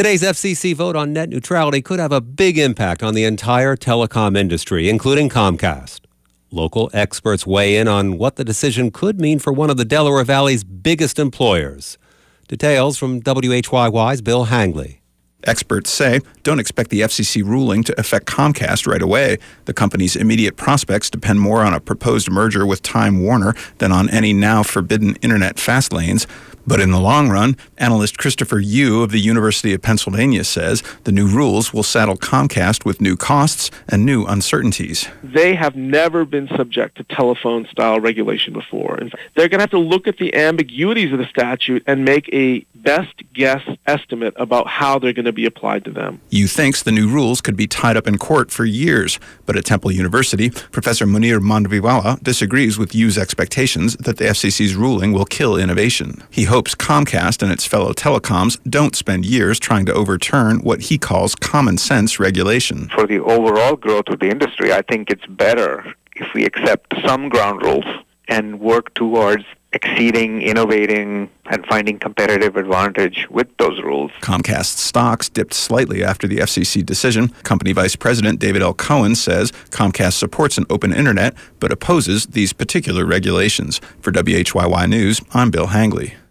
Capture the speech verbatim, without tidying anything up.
Today's F C C vote on net neutrality could have a big impact on the entire telecom industry, including Comcast. Local experts weigh in on what the decision could mean for one of the Delaware Valley's biggest employers. Details from W H Y Y's Bill Hangley. Experts say don't expect the F C C ruling to affect Comcast right away. The company's immediate prospects depend more on a proposed merger with Time Warner than on any now forbidden internet fast lanes. But in the long run, analyst Christopher Yu of the University of Pennsylvania says the new rules will saddle Comcast with new costs and new uncertainties. They have never been subject to telephone-style regulation before. And they're going to have to look at the ambiguities of the statute and make a best guess estimate about how they're going to be applied to them. Yu thinks the new rules could be tied up in court for years. But at Temple University, Professor Munir Mandviwala disagrees with Yu's expectations that the F C C's ruling will kill innovation. He hopes Comcast and its fellow telecoms don't spend years trying to overturn what he calls common sense regulation. For the overall growth of the industry, I think it's better if we accept some ground rules and work towards exceeding, innovating, and finding competitive advantage with those rules. Comcast stocks dipped slightly after the F C C decision. Company Vice President David L. Cohen says Comcast supports an open internet but opposes these particular regulations. For W H Y Y News, I'm Bill Hangley.